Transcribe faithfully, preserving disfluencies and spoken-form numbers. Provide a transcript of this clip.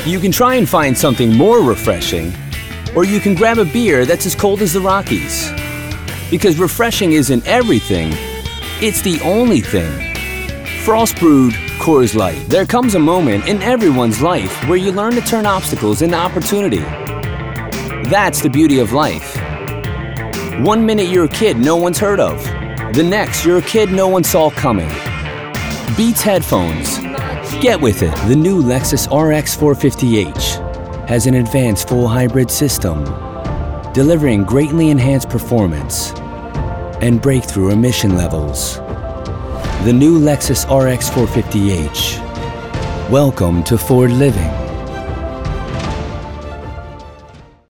You can try and find something more refreshing, or you can grab a beer that's as cold as the Rockies. Because refreshing isn't everything, it's the only thing. Frost Brewed Coors Light. There comes a moment in everyone's life where you learn to turn obstacles into opportunity. That's the beauty of life. One minute you're a kid no one's heard of. The next, you're a kid no one saw coming. Beats headphones. Get with it. The new Lexus R X four fifty H has an advanced full hybrid system, delivering greatly enhanced performance and breakthrough emission levels. The new Lexus R X four fifty H. Welcome to Ford Living.